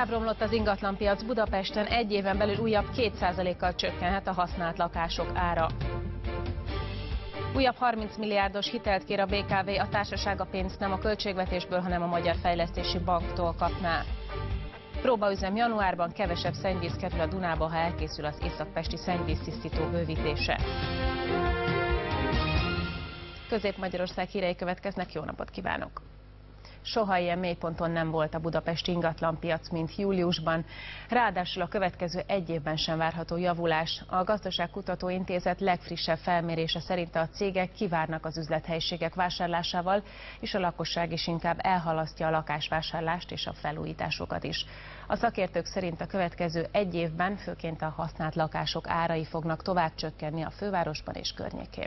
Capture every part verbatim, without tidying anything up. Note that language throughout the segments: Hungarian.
Tovább romlott az ingatlanpiac Budapesten, egy éven belül újabb két százalékkal csökkenhet a használt lakások ára. Újabb harminc milliárdos hitelt kér a bé ká vé, a társaság a pénzt nem a költségvetésből, hanem a Magyar Fejlesztési Banktól kapná. Próbaüzem januárban, kevesebb szennyvíz kerül a Dunába, ha elkészül az északpesti szennyvíztisztító bővítése. Közép-Magyarország hírei következnek, jó napot kívánok! Soha ilyen mélyponton nem volt a budapesti ingatlanpiac, mint júliusban. Ráadásul a következő egy évben sem várható javulás. A Gazdaságkutató Intézet legfrissebb felmérése szerint a cégek kivárnak az üzlethelyiségek vásárlásával, és a lakosság is inkább elhalasztja a lakásvásárlást és a felújításokat is. A szakértők szerint a következő egy évben főként a használt lakások árai fognak tovább csökkenni a fővárosban és környékén.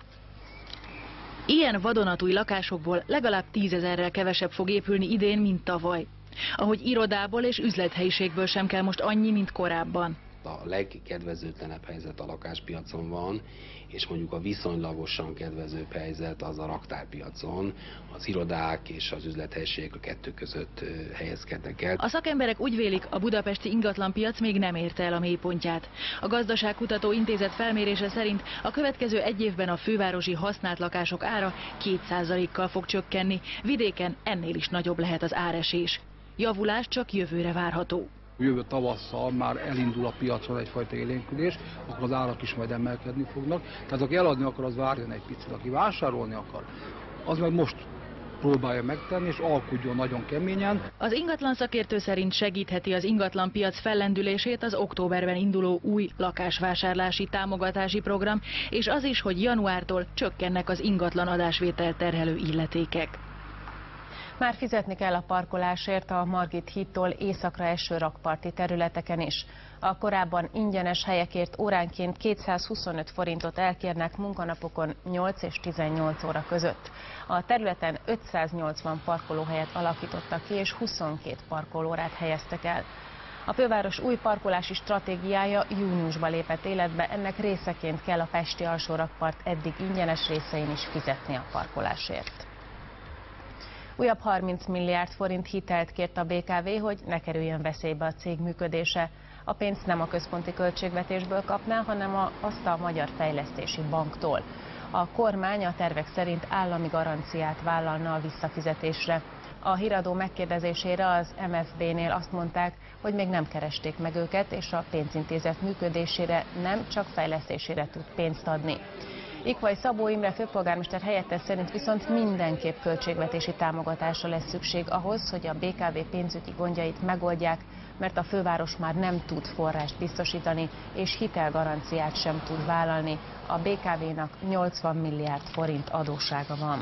Ilyen vadonatúj lakásokból legalább tízezerrel kevesebb fog épülni idén, mint tavaly. Ahogy irodából és üzlethelyiségből sem kell most annyi, mint korábban. A legkedvezőtlenebb helyzet a lakáspiacon van, és mondjuk a viszonylagosan kedvezőbb helyzet az a raktárpiacon. Az irodák és az üzlethelyiségek a kettő között helyezkednek el. A szakemberek úgy vélik, a budapesti ingatlanpiac még nem érte el a mélypontját. A Gazdaságkutató Intézet felmérése szerint a következő egy évben a fővárosi használt lakások ára két százalékkal fog csökkenni, vidéken ennél is nagyobb lehet az áresés. Javulás csak jövőre várható. Jövő tavasszal már elindul a piacon egyfajta élénkülés, akkor az árak is majd emelkedni fognak. Tehát aki eladni akar, az várjon egy picit, aki vásárolni akar, az meg most próbálja megtenni, és alkudjon nagyon keményen. Az ingatlan szakértő szerint segítheti az ingatlanpiac fellendülését az októberben induló új lakásvásárlási támogatási program, és az is, hogy januártól csökkennek az ingatlan adásvételt terhelő illetékek. Már fizetni kell a parkolásért a Margit hídtól északra eső rakparti területeken is. A korábban ingyenes helyekért óránként kétszázhuszonöt forintot elkérnek munkanapokon nyolc és tizennyolc óra között. A területen ötszáznyolcvan parkolóhelyet alakítottak ki, és huszonkét parkolórát helyeztek el. A főváros új parkolási stratégiája júniusban lépett életbe, ennek részeként kell a pesti alsórakpart eddig ingyenes részein is fizetni a parkolásért. Újabb harminc milliárd forint hitelt kért a bé ká vé, hogy ne kerüljön veszélybe a cég működése. A pénzt nem a központi költségvetésből kapná, hanem a, azt a Magyar Fejlesztési Banktól. A kormány a tervek szerint állami garanciát vállalna a visszafizetésre. A híradó megkérdezésére az em ef bé-nél azt mondták, hogy még nem keresték meg őket, és a pénzintézet működésére, nem csak fejlesztésére tud pénzt adni. Ikvay Szabó Imre főpolgármester helyettes szerint viszont mindenképp költségvetési támogatásra lesz szükség ahhoz, hogy a bé ká vé pénzügyi gondjait megoldják, mert a főváros már nem tud forrást biztosítani, és hitelgaranciát sem tud vállalni. A bé ká vénak nyolcvan milliárd forint adóssága van.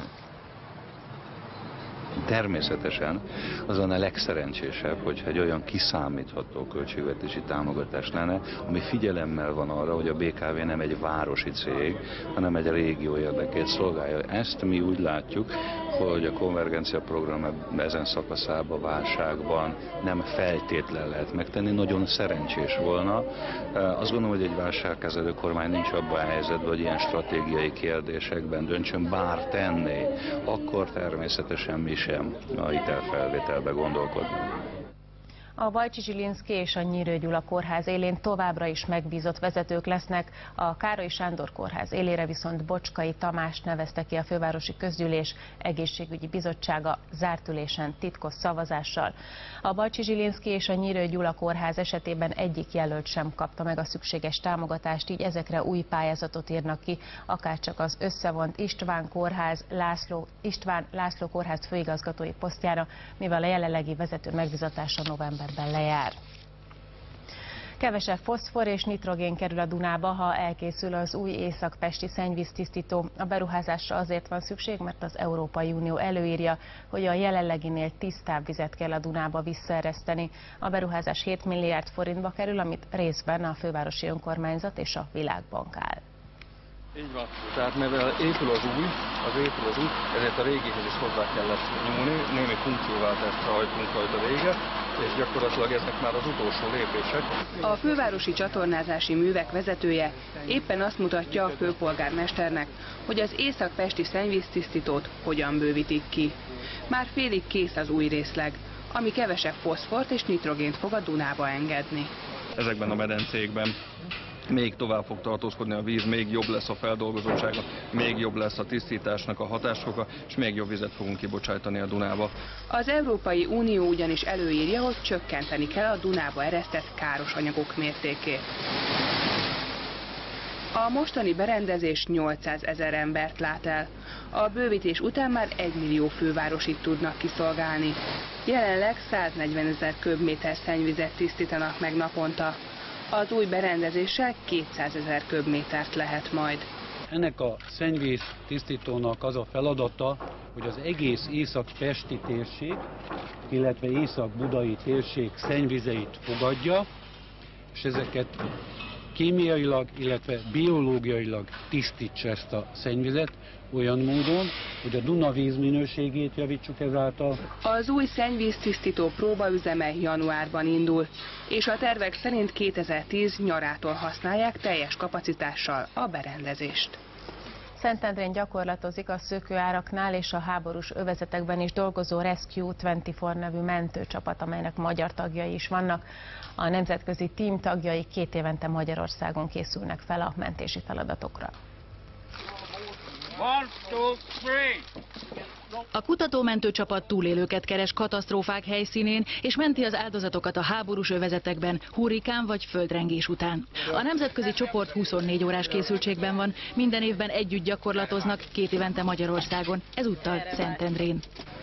Természetesen azon a legszerencsésebb, hogyha egy olyan kiszámítható költségvetési támogatás lenne, ami figyelemmel van arra, hogy a bé ká vé nem egy városi cég, hanem egy régió érdekét szolgálja. Ezt mi úgy látjuk, hogy a konvergencia program ezen szakaszában, válságban nem feltétlen lehet megtenni, nagyon szerencsés volna. Azt gondolom, hogy egy válságkezelő kormány nincs abban a helyzetben, hogy ilyen stratégiai kérdésekben döntsön, bár tenné, akkor természetesen mi sem a hitelfelvételbe gondolkodni. A Bajcsi Zsilinszky és a Nyírő Gyula kórház élén továbbra is megbízott vezetők lesznek, a Károly Sándor kórház élére viszont Bocskai Tamást nevezte ki a fővárosi közgyűlés egészségügyi bizottsága zárt ülésen titkos szavazással. A Bajcsi Zsilinszky és a Nyírő Gyula kórház esetében egyik jelölt sem kapta meg a szükséges támogatást, így ezekre új pályázatot írnak ki, akárcsak az összevont István kórház László, István László kórház főigazgatói posztjára, mivel a jelenlegi vezető megbízatása novemberben lejár. Kevesebb foszfor és nitrogén kerül a Dunába, ha elkészül az új északpesti szennyvíztisztító. A beruházásra azért van szükség, mert az Európai Unió előírja, hogy a jelenleginél tisztább vizet kell a Dunába visszaereszteni. A beruházás hét milliárd forintba kerül, amit részben a fővárosi önkormányzat és a Világbank áll. Így van. Tehát mivel épül az új, az épül az új, ezért a régihez is hozzá kellett nyúlni, némi funkcióváltásra hajtunk rajta vége, és gyakorlatilag ezek már az utolsó lépések. A fővárosi csatornázási művek vezetője éppen azt mutatja a főpolgármesternek, hogy az északpesti szennyvíztisztítót hogyan bővítik ki. Már félig kész az új részleg. ami kevesebb foszfort és nitrogént fog a Dunába engedni. Ezekben a medencékben még tovább fog tartózkodni a víz, még jobb lesz a feldolgozottsága, még jobb lesz a tisztításnak a hatásfoka, és még jobb vizet fogunk kibocsájtani a Dunába. Az Európai Unió ugyanis előírja, hogy csökkenteni kell a Dunába eresztett káros anyagok mértékét. A mostani berendezés nyolcszázezer embert lát el. A bővítés után már egy millió fővárosit tudnak kiszolgálni. Jelenleg száznegyvenezer köbméter szennyvizet tisztítanak meg naponta. Az új berendezéssel kétszázezer köbmétert lehet majd. Ennek a szennyvíz tisztítónak az a feladata, hogy az egész észak-pesti térség, illetve észak-budai térség szennyvizeit fogadja, és ezeket kémiailag, illetve biológiailag tisztítsa ezt a szennyvizet olyan módon, hogy a Duna vízminőségét javítsuk ezáltal. Az új szennyvíztisztító próbaüzeme januárban indul, és a tervek szerint kétezer-tíz nyarától használják teljes kapacitással a berendezést. Szentendrén gyakorlatozik a szökőáraknál és a háborús övezetekben is dolgozó Rescue huszonnégy nevű mentőcsapat, amelynek magyar tagjai is vannak. A nemzetközi tím tagjai két évente Magyarországon készülnek fel a mentési feladatokra. One, two, three. A kutatómentő csapat túlélőket keres katasztrófák helyszínén, és menti az áldozatokat a háborús övezetekben, hurrikán vagy földrengés után. A nemzetközi csoport huszonnégy órás készültségben van, minden évben együtt gyakorlatoznak, két évente Magyarországon, ezúttal Szentendrén.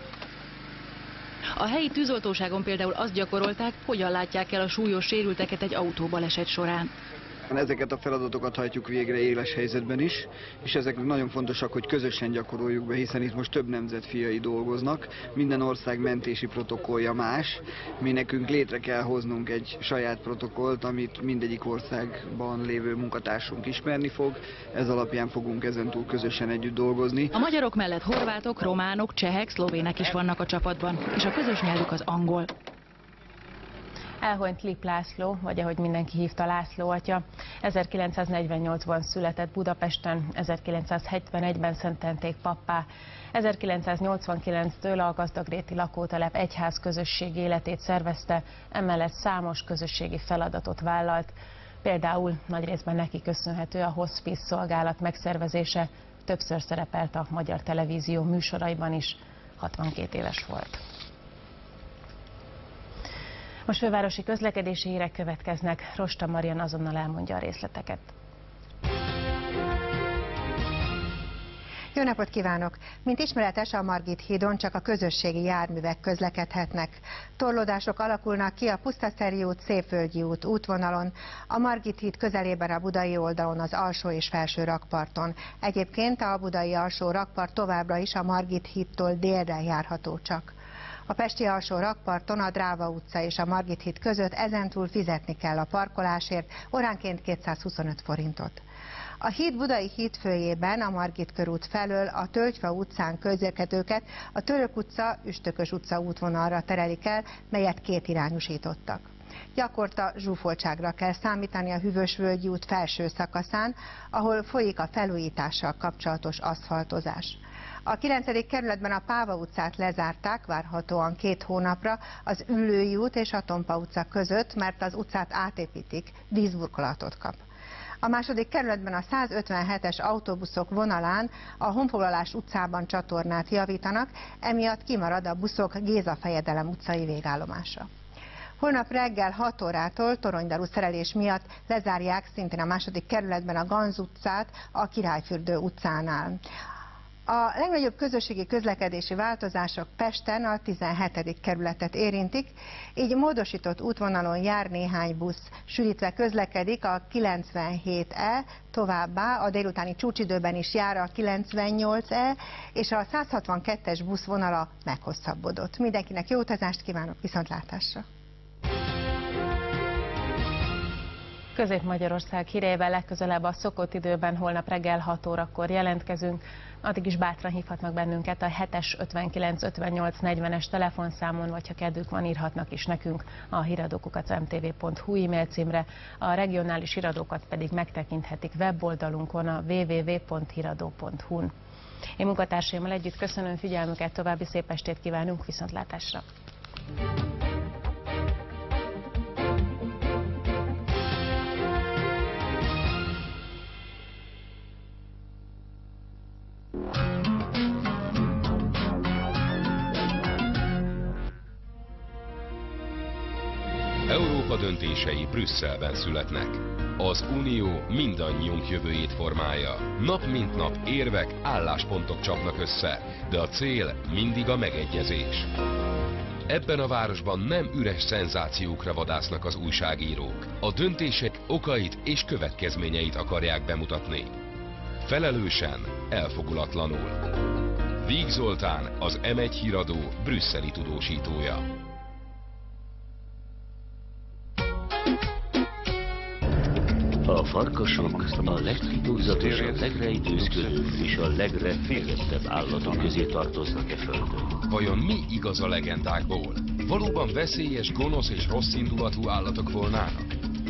A helyi tűzoltóságon például azt gyakorolták, hogyan látják el a súlyos sérülteket egy autóbaleset során. Ezeket a feladatokat hajtjuk végre éles helyzetben is, és ezek nagyon fontosak, hogy közösen gyakoroljuk be, hiszen itt most több nemzet fiai dolgoznak, minden ország mentési protokollja más, mi nekünk létre kell hoznunk egy saját protokollt, amit mindegyik országban lévő munkatársunk ismerni fog, ez alapján fogunk ezentúl közösen együtt dolgozni. A magyarok mellett horvátok, románok, csehek, szlovének is vannak a csapatban, és a közös nyelvük az angol. Elhunyt Lip László, vagy ahogy mindenki hívta, László atya. ezerkilencszáznegyvennyolcban született Budapesten, ezerkilencszázhetvenegyben szentelték pappá. ezerkilencszáznyolcvankilenctől a gazdagréti lakótelep egyház közösség életét szervezte, emellett számos közösségi feladatot vállalt. Például nagy részben neki köszönhető a hospice szolgálat megszervezése, többször szerepelt a Magyar Televízió műsoraiban is, hatvankét éves volt. Most fővárosi közlekedési hírek következnek. Rosta Marian azonnal elmondja a részleteket. Jó napot kívánok! Mint ismeretes, a Margit hídon csak a közösségi járművek közlekedhetnek. Torlódások alakulnak ki a Pusztaszeri út, Szépvölgyi út útvonalon, a Margit híd közelében a budai oldalon, az alsó és felső rakparton. Egyébként a budai alsó rakpart továbbra is a Margit hídtól délre járható csak. A pesti alsó rakparton a Dráva utca és a Margit híd között ezentúl fizetni kell a parkolásért, óránként kétszázhuszonöt forintot. A híd budai hídfőjében a Margit körút felől a Tölgyfa utcán közlekedőket a Török utca, Üstökös utca útvonalra terelik el, melyet kétirányosítottak. Gyakorta zsúfoltságra kell számítani a Hűvösvölgyi út felső szakaszán, ahol folyik a felújítással kapcsolatos aszfaltozás. A kilencedik kerületben a Páva utcát lezárták, várhatóan két hónapra az Üllői út és a Tompa utca között, mert az utcát átépítik, vízburkolatot kap. A második kerületben a százötvenhetes autóbuszok vonalán a Honfoglalás utcában csatornát javítanak, emiatt kimarad a buszok Géza Fejedelem utcai végállomása. Holnap reggel hat órától toronydarú szerelés miatt lezárják szintén a második kerületben a Ganz utcát a Királyfürdő utcánál. A legnagyobb közösségi közlekedési változások Pesten a tizenhetedik kerületet érintik, így módosított útvonalon jár néhány busz. Sűrítve közlekedik a kilencvenhét E, továbbá a délutáni csúcsidőben is jár a kilencvennyolc E, és a száz hatvankettes buszvonala meghosszabbodott. Mindenkinek jó utazást kívánok, viszontlátásra! Közép-Magyarország híreivel legközelebb a szokott időben holnap reggel hat órakor jelentkezünk. Addig is bátran hívhatnak bennünket a hetes ötvenkilenc ötvennyolc negyvenes telefonszámon, vagy ha kedvük van, írhatnak is nekünk a híradókukat em té vé pont hu e-mail címre, a regionális híradókat pedig megtekinthetik weboldalunkon a double-u double-u double-u pont híradó pont hu-n. Én munkatársaimmal együtt köszönöm figyelmüket, további szép estét kívánunk, viszontlátásra! Európa döntései Brüsszelben születnek. Az Unió mindannyiunk jövőjét formálja. Nap mint nap érvek, álláspontok csapnak össze, de a cél mindig a megegyezés. Ebben a városban nem üres szenzációkra vadásznak az újságírók. A döntések okait és következményeit akarják bemutatni. Felelősen, elfogulatlanul. Víg Zoltán, az em egy híradó brüsszeli tudósítója. A farkasok a legtitokzatosabb, legrejtőzködőbb és a legrefélettebb állatok közé tartoznak e földön. Vajon mi igaz a legendákból? Valóban veszélyes, gonosz és rosszindulatú állatok volnának?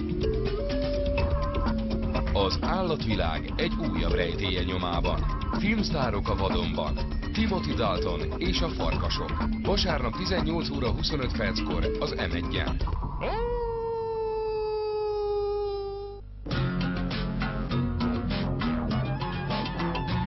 Az állatvilág egy újabb rejtélye nyomában. Filmsztárok a vadonban. Timothy Dalton és a farkasok. Vasárnap tizennyolc óra huszonöt perckor az em egyen.